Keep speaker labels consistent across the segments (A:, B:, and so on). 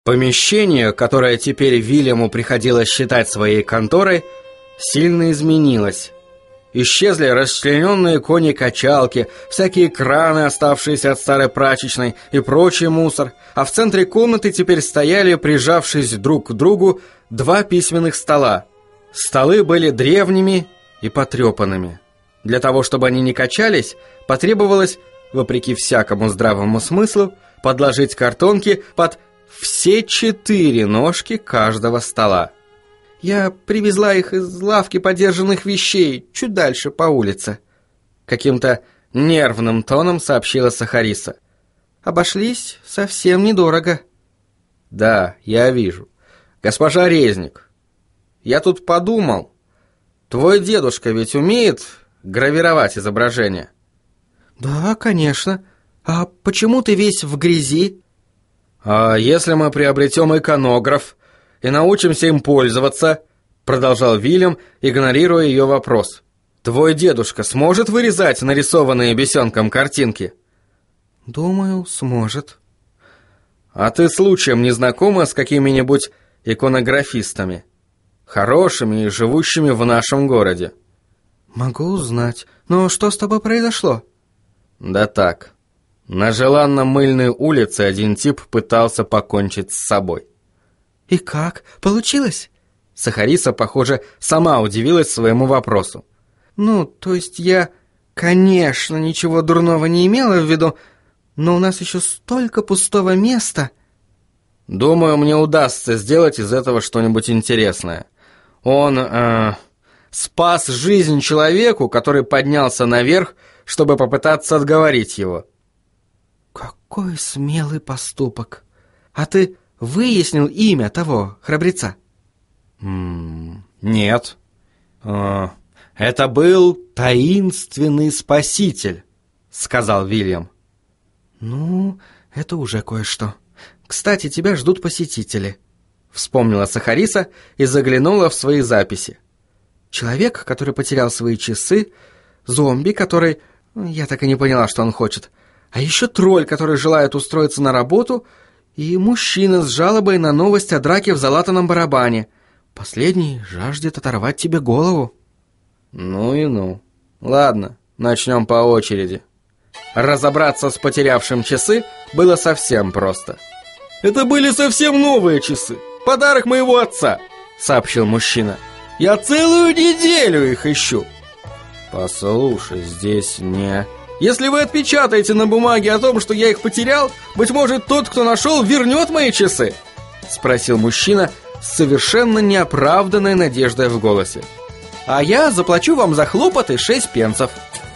A: Помещение, которое теперь Вильяму приходилось считать своей конторой, сильно изменилось. Исчезли расчлененные кони-качалки, всякие краны, оставшиеся от старой прачечной, и прочий мусор, а в центре комнаты теперь стояли, прижавшись друг к другу, два письменных стола. Столы были древними и потрепанными. Для того, чтобы они не качались, потребовалось, вопреки всякому здравому смыслу, подложить картонки под все 4 ножки каждого стола. «Я привезла их из лавки подержанных вещей, чуть дальше по улице», — каким-то нервным тоном сообщила Сахариса. «Обошлись совсем недорого». «Да, я вижу. Госпожа Резник, я тут подумал, твой дедушка ведь умеет гравировать изображения?»
B: «Да, конечно. А почему ты весь в грязи?»
A: «А если мы приобретем иконограф и научимся им пользоваться?» Продолжал Вильям, игнорируя ее вопрос. «Твой дедушка сможет вырезать нарисованные бесенком картинки?»
B: «Думаю, сможет».
A: «А ты случаем не знакома с какими-нибудь иконографистами? Хорошими и живущими в нашем городе?»
B: «Могу узнать. Но что с тобой произошло?»
A: «Да так. На Желанно-Мыльной улице один тип пытался покончить с собой».
B: «И как? Получилось?»
A: Сахариса, похоже, сама удивилась своему вопросу.
B: «Ну, то есть я, конечно, ничего дурного не имела в виду, но у нас еще столько пустого места».
A: «Думаю, мне удастся сделать из этого что-нибудь интересное. Он спас жизнь человеку, который поднялся наверх, чтобы попытаться отговорить его».
B: «Какой смелый поступок! А ты выяснил имя того храбреца?»
A: «Нет. Это был таинственный спаситель», — сказал Вильям.
B: «Ну, это уже кое-что. Кстати, тебя ждут посетители», — вспомнила Сахариса и заглянула в свои записи. «Человек, который потерял свои часы, зомби, который... Я так и не поняла, что он хочет. А еще тролль, который желает устроиться на работу, и мужчина с жалобой на новость о драке в залатанном барабане. Последний жаждет оторвать тебе голову».
A: «Ну и ну. Ладно, начнем по очереди». Разобраться с потерявшим часы было совсем просто. «Это были совсем новые часы. Подарок моего отца», — сообщил мужчина. «Я целую неделю их ищу». «Послушай, здесь не...» «Если вы отпечатаете на бумаге о том, что я их потерял, быть может, тот, кто нашел, вернет мои часы?» — спросил мужчина с совершенно неоправданной надеждой в голосе. «А я заплачу вам за хлопоты 6 пенсов».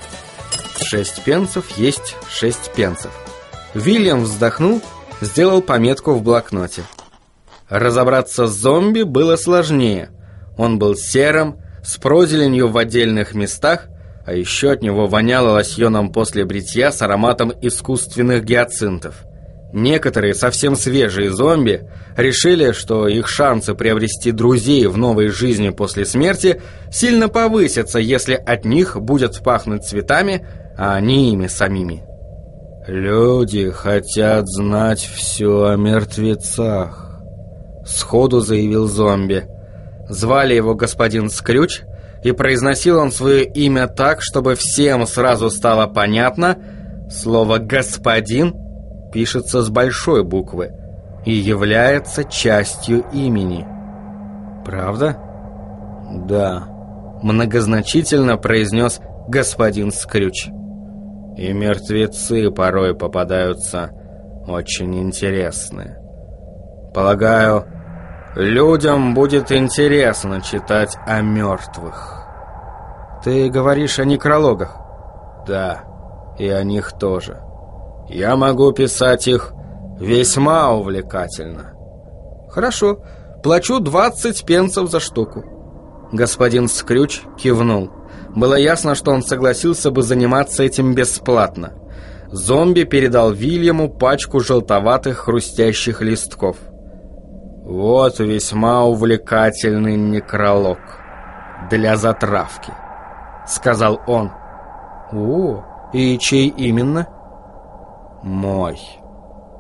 A: 6 пенсов есть 6 пенсов. Вильям вздохнул, сделал пометку в блокноте. Разобраться с зомби было сложнее. Он был серым, с прозеленью в отдельных местах, а еще от него воняло лосьоном после бритья с ароматом искусственных гиацинтов. Некоторые совсем свежие зомби решили, что их шансы приобрести друзей в новой жизни после смерти сильно повысятся, если от них будет пахнуть цветами, а не ими самими. «Люди хотят знать все о мертвецах», — сходу заявил зомби. Звали его господин Скрюдж, и произносил он свое имя так, чтобы всем сразу стало понятно: слово «господин» пишется с большой буквы и является частью имени. «Правда?» «Да», — многозначительно произнес господин Скрюдж. «И мертвецы порой попадаются очень интересные. Полагаю, людям будет интересно читать о мертвых». «Ты говоришь о некрологах?» «Да, и о них тоже. Я могу писать их весьма увлекательно». «Хорошо, плачу 20 пенсов за штуку». Господин Скрюдж кивнул. Было ясно, что он согласился бы заниматься этим бесплатно. Зомби передал Вильяму пачку желтоватых хрустящих листков. «Вот весьма увлекательный некролог для затравки», — сказал он.
B: «О, и чей именно?»
A: «Мой».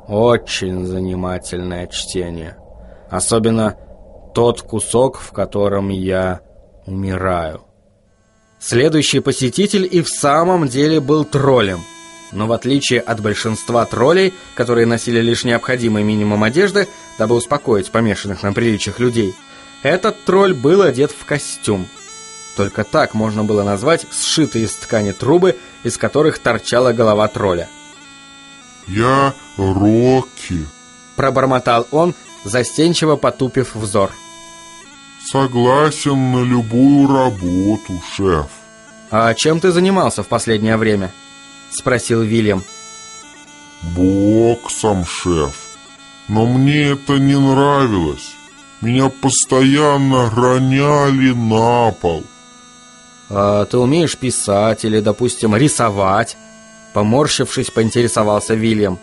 A: Очень занимательное чтение. Особенно тот кусок, в котором я умираю. Следующий посетитель и в самом деле был троллем. Но в отличие от большинства троллей, которые носили лишь необходимый минимум одежды, дабы успокоить помешанных на приличиях людей, этот тролль был одет в костюм. Только так можно было назвать сшитые из ткани трубы, из которых торчала голова тролля.
C: «Я Рокки»,
A: — пробормотал он, застенчиво потупив взор.
C: «Согласен на любую работу, шеф».
A: «А чем ты занимался в последнее время?» — спросил Вильям.
C: «Боксом, шеф. Но мне это не нравилось. Меня постоянно роняли на пол».
A: «А ты умеешь писать или, допустим, рисовать?» Поморщившись, поинтересовался Вильям.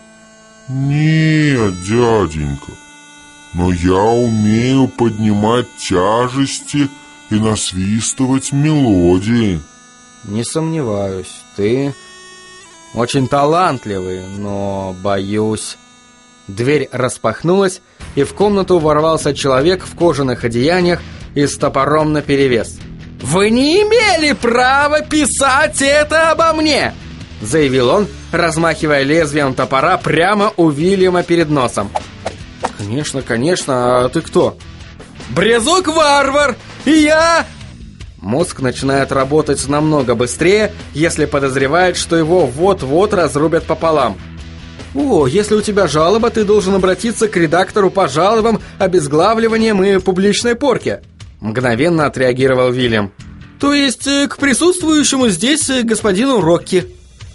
C: «Нет, дяденька, но я умею поднимать тяжести и насвистывать мелодии».
A: «Не сомневаюсь, ты очень талантливый, но, боюсь...» Дверь распахнулась, и в комнату ворвался человек в кожаных одеяниях и с топором наперевес. «Вы не имели права писать это обо мне!» — заявил он, размахивая лезвием топора прямо у Вильяма перед носом. «Конечно, конечно, а ты кто?» «Брезок-варвар! И я...» Мозг начинает работать намного быстрее, если подозревает, что его вот-вот разрубят пополам. «О, если у тебя жалоба, ты должен обратиться к редактору по жалобам, обезглавливаниям и публичной порке», — мгновенно отреагировал Вильям. «То есть к присутствующему здесь господину Рокки».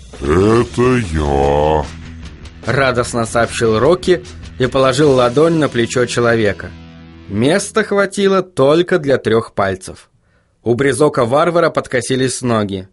C: «Это я»,
A: — радостно сообщил Рокки и положил ладонь на плечо человека. Места хватило только для 3 пальцев. У брезока-варвара подкосились ноги.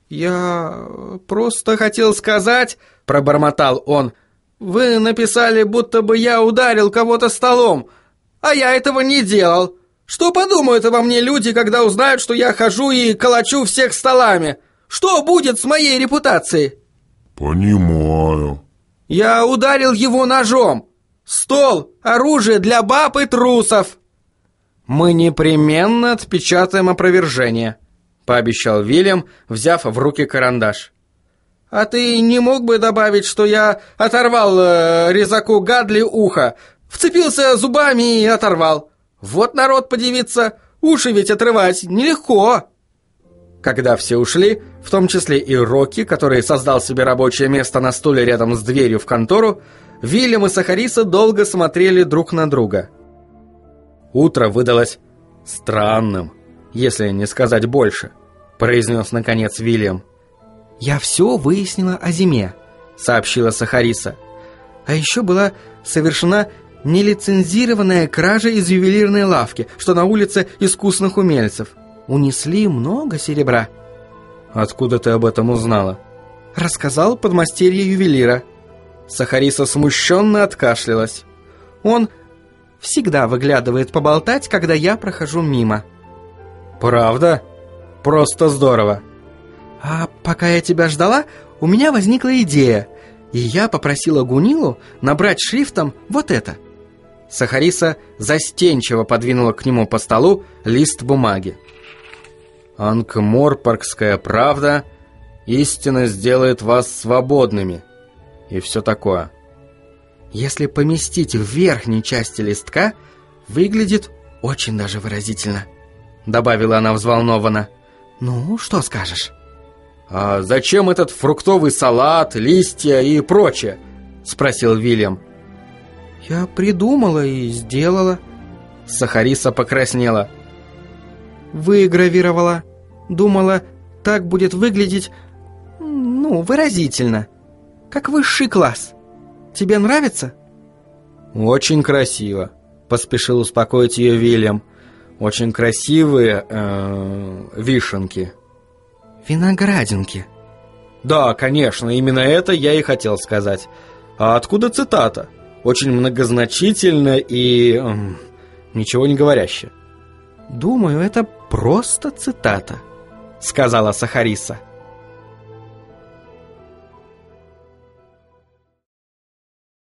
A: «Я просто хотел сказать», — пробормотал он, «вы написали, будто бы я ударил кого-то столом, а я этого не делал. Что подумают обо мне люди, когда узнают, что я хожу и колочу всех столами? Что будет с моей репутацией?»
C: «Понимаю».
A: «Я ударил его ножом. Стол — оружие для баб и трусов». «Мы непременно отпечатаем опровержение», — пообещал Вильям, взяв в руки карандаш. «А ты не мог бы добавить, что я оторвал резаку Гадли ухо, вцепился зубами и оторвал? Вот народ подивится, уши ведь отрывать нелегко». Когда все ушли, в том числе и Рокки, который создал себе рабочее место на стуле рядом с дверью в контору, Вильям и Сахариса долго смотрели друг на друга. «Утро выдалось странным, если не сказать больше», — произнес наконец Вильям. «Я все выяснила о зиме», — сообщила Сахариса. «А еще была совершена нелицензированная кража из ювелирной лавки, что на улице искусных умельцев. Унесли много серебра». «Откуда ты об этом узнала?» «Рассказал подмастерье ювелира». Сахариса смущенно откашлялась. «Он всегда выглядывает поболтать, когда я прохожу мимо». «Правда? Просто здорово». «А пока я тебя ждала, у меня возникла идея, и я попросила Гунилу набрать шрифтом вот это». Сахариса застенчиво подвинула к нему по столу лист бумаги. «Анкморпоркская правда, истина сделает вас свободными» и все такое. «Если поместить в верхней части листка, выглядит очень даже выразительно», — добавила она взволнованно. «Ну, что скажешь?» «А зачем этот фруктовый салат, листья и прочее?» — спросил Вильям. «Я придумала и сделала». Сахариса покраснела. «Выгравировала. Думала, так будет выглядеть, выразительно. Как высший класс. Тебе нравится?» «Очень красиво», — поспешил успокоить ее Вильям. «Очень красивые вишенки». «Виноградинки». «Да, конечно, именно это я и хотел сказать. А откуда цитата? Очень многозначительно и ничего не говорящая». «Думаю, это просто цитата», — сказала Сахариса.